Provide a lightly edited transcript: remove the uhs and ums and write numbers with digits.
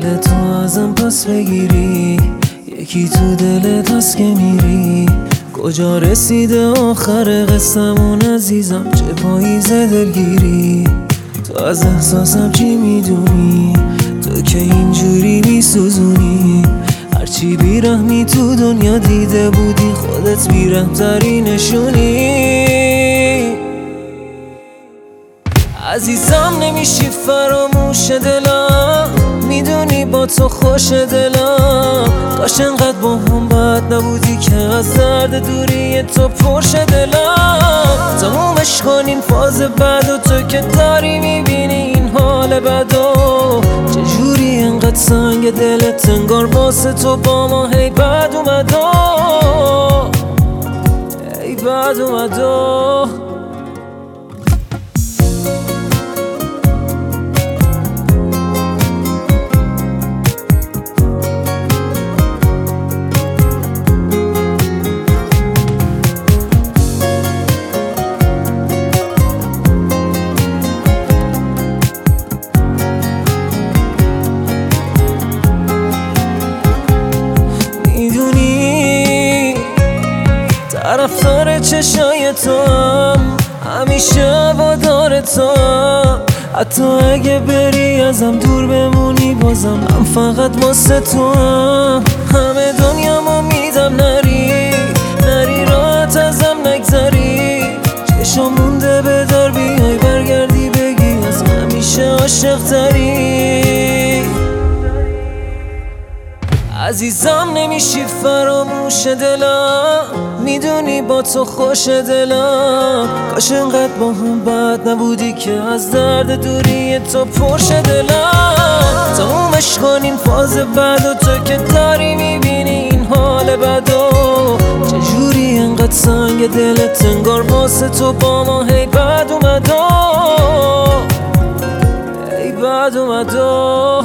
دلتو ازم پس بگیری، یکی تو دلت هست که میری. کجا رسیده آخر قصمون عزیزم، چه پاییز دلگیری. تو از احساسم چی میدونی، تو که اینجوری میسوزونی. هرچی بیرحمی تو دنیا دیده بودی، خودت بیرحم‌تری نشونی. عزیزم نمیشی فراموش دلم، میدونی با تو خوش دلم. کاش انقدر با هم بد نبودی که از درد دوری تو پرش دلم. تمومش کنین فاز بد و تو که داری میبینی این حال بدو. چجوری انقدر سنگ دلت انگار واسه تو با ما هی بد اومدو، هی بد اومدو. طرفدار چشای تو هم، همیشه هوادار تو هم. حتی اگه بری ازم دور بمونی بازم من فقط واسه تو هم. همه دنیامو میدم نری، نری راحت ازم نگذری. چشم مونده بدار بیای برگردی بگی از همیشه عاشق تری. عزیزم نمیشی فراموش دلم، میدونی با تو خوش دلم. کاش انقدر با هم بد نبودی که از درد دوری تو پرش دلم. تمومش کنین فاز بد و تو که داری میبینی این حال بدو. چجوری انقدر سنگ دلت انگار واسه تو با ما هی بد اومدو، هی بد اومدو.